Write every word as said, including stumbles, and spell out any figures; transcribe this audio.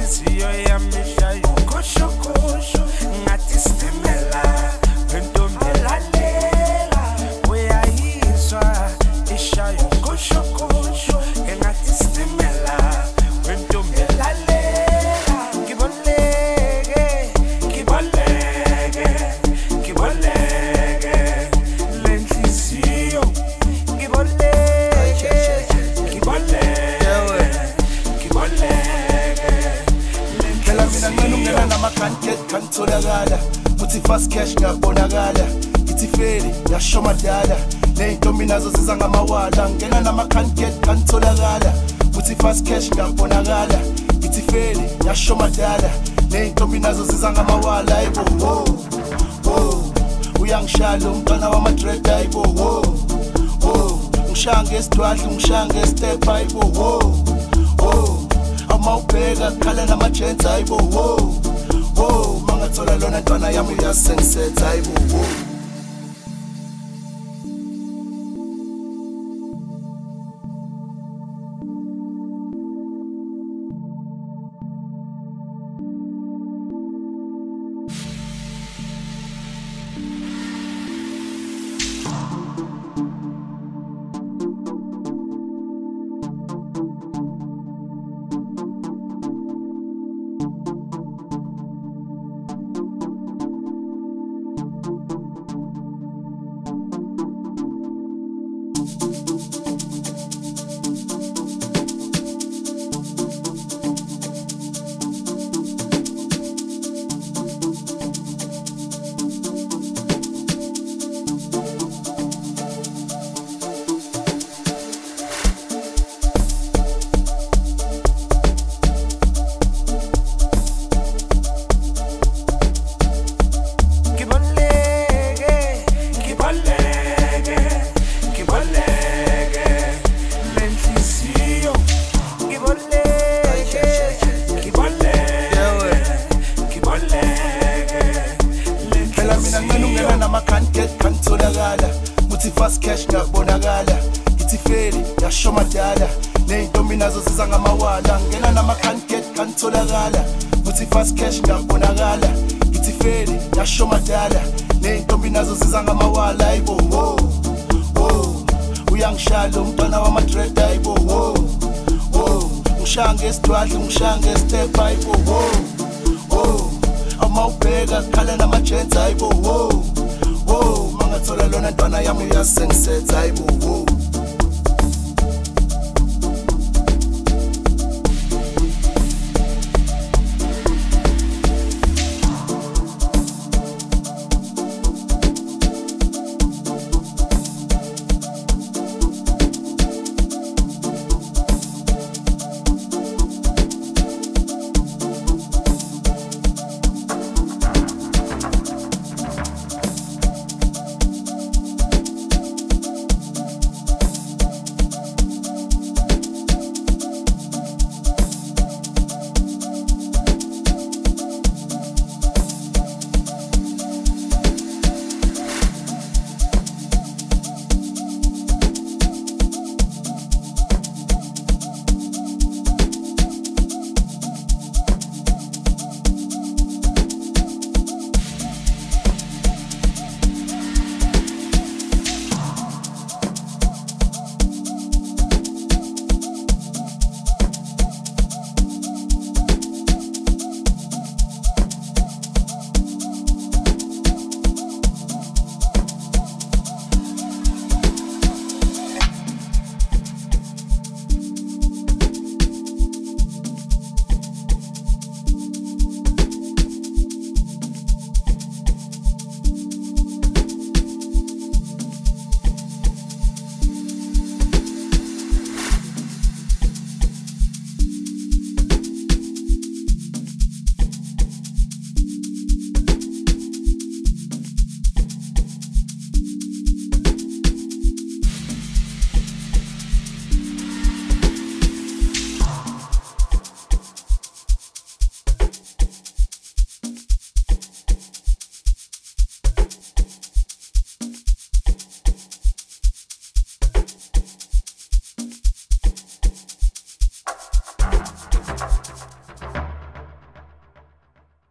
lenhliziyo yami ishayo koshokosho ngathi sitimela wentombi elalela uyayizwa ishayo koshokosho ngathi sitimela wentombi elalela ngiboleke ngiboleke ngiboleke lenhliziyo ngiboleke ngiboleke ngiboleke phela mina nginungena nama-canket kangitholakala uthi fast cash ngiyabonakala ithi feli yasho madala ney'ntombi nazo ziza ngamawala ngena nama-canket kangitholakala uthi fast cash ngiyabonakala ithi feli yasho madala ney'ntombi nazo ziza ngamawala ayibo wo wo uyangishala umntwana wama-dread ayibo wo wo ngishange esidwadla ngishange estep ayibo wo wo amawubheka khala nama-gents ayibo wo wo mangathola lona ntwana yami uyasengisetha ayibo wo. Uthi fast cash ngiyabonakala ithi feli yasho madala ney'ntombi nazo ziza ngamawala ngena nama-canket kangitholakala uthi fast cash ngiyabonakala ithi feli yasho madala ney'ntombi nazo ziza ngamawala ayibo wo wo uyangishala umntwana wama-dread ayibo wo wo ngishange esidwadla ngishange estep ayibo wo wo amawubheka khala nama-gents ayibo wo wo mangathola lona ntwana yami uyasengisetha ayibo wo.